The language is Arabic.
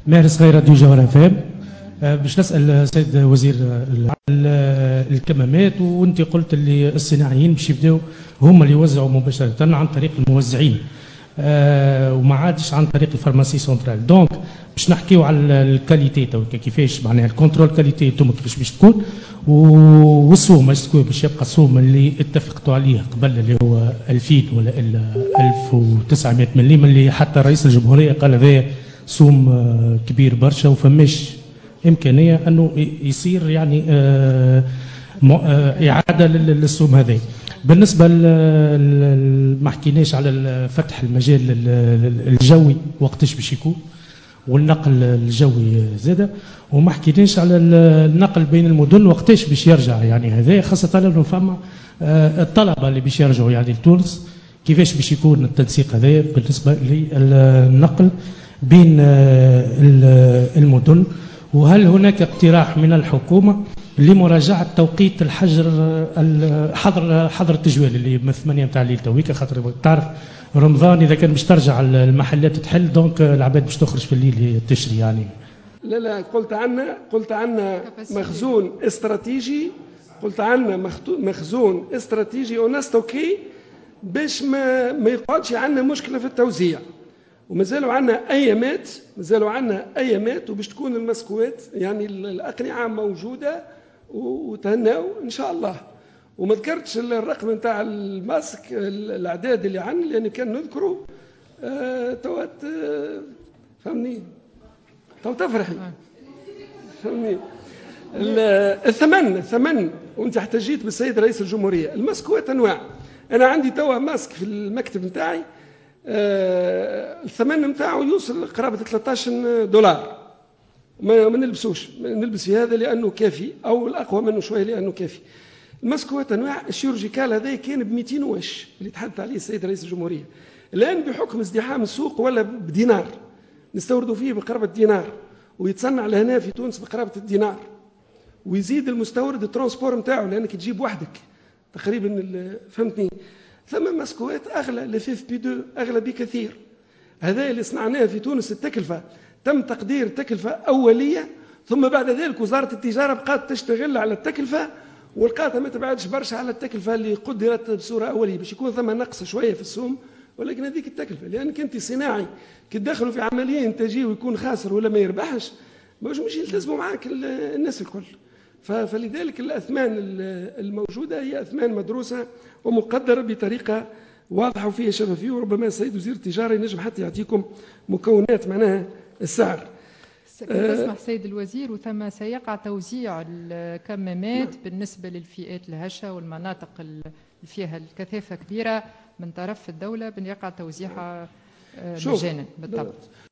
مارس غير راديو جوهر فهم. باش نسال السيد وزير الكمامات، وانت قلت اللي الصناعيين باش يبداو هما اللي يوزعوا مباشره عن طريق الموزعين، وما عادش عن طريق الفارماسي سنترال. دونك باش نحكيو على الكاليتي تو كيفاش معناها الكونترول كاليتي انتم كيفاش باش تكون، والسوم باش تكون، باش يبقى السوم اللي اتفقتوا عليه قبل اللي هو 2000 ولا 1900 مليم، اللي حتى رئيس الجمهوريه قال هذا سوم كبير برشا وفماش امكانيه انه يصير يعني اعاده للسوم هذا. بالنسبه ما حكيناش على فتح المجال الجوي وقتاش باش يكون، والنقل الجوي زاده، وما حكيناش على النقل بين المدن وقتاش باش يرجع. يعني هذا خاصه لانه فما الطلبه اللي باش يرجعوا يعني لتونس، كيفاش باش يكون التنسيق هذا بالنسبه للنقل بين المدن؟ وهل هناك اقتراح من الحكومه لمراجعه توقيت حظر التجوال اللي من 8 نتاع الليل تويكا، خاطر تعرف رمضان اذا كان باش ترجع المحلات تحل، دونك العباد باش تخرج في الليل تشري يعني. لا قلت عنا مخزون استراتيجي، قلت عنا مخزون استراتيجي ونستوكي باش ما يقعدش عنا مشكله في التوزيع. ومازالوا عنا ايامات وباش تكون المسكوات يعني الاقنعه موجوده وتهناو ان شاء الله. وما ذكرتش الرقم نتاع الماسك، الاعداد اللي عندنا لان كان نذكروا توات فهمني تو تفرحي فهمني. الثمن وانت احتجيت بالسيد رئيس الجمهوريه. الماسكوات انواع، انا عندي توا ماسك في المكتب نتاعي الثمن نتاعو يوصل قرابه $13. ما نلبسوش، نلبس في هذا لانه كافي، او الاقوى منه شويه لانه كافي. الماسكوات انواع. الشيرورجيكال هذا كان ب 200 وش اللي تحدث عليه السيد رئيس الجمهوريه، الان بحكم ازدحام السوق ولا بدينار، نستوردوا فيه بقرابه دينار، ويتصنع لهنا في تونس بقرابه الدينار، ويزيد المستورد الترانسبور نتاعو لانك تجيب وحدك تقريبا، فهمتني. ثم ماسكوات اغلى، لفيف بي 2 اغلى بكثير. هذا اللي صنعناه في تونس التكلفه، تم تقدير تكلفه اوليه، ثم بعد ذلك وزاره التجاره بقات تشتغل على التكلفه، ولقاتها ما تبعدش برشا على التكلفه اللي قدرت بصوره اوليه، باش يكون ثم نقص شويه في السوم، ولكن هذيك التكلفه لانك انت صناعي كي تدخلوا في عمليه انتاجيه ويكون خاسر ولا ما يربحش، مش يلتزموا معاك الناس الكل. فلذلك الأثمان الموجودة هي أثمان مدروسة ومقدرة بطريقة واضحة وفيها شفافية، وربما السيد وزير التجارة ينجم حتى يعطيكم مكونات معناها السعر. تسمح سيد الوزير، وثم سيقع توزيع الكمامات بالنسبة للفئات الهشة والمناطق اللي فيها الكثافة كبيرة من طرف الدولة، بن يقع توزيعها مجانا بالطبع.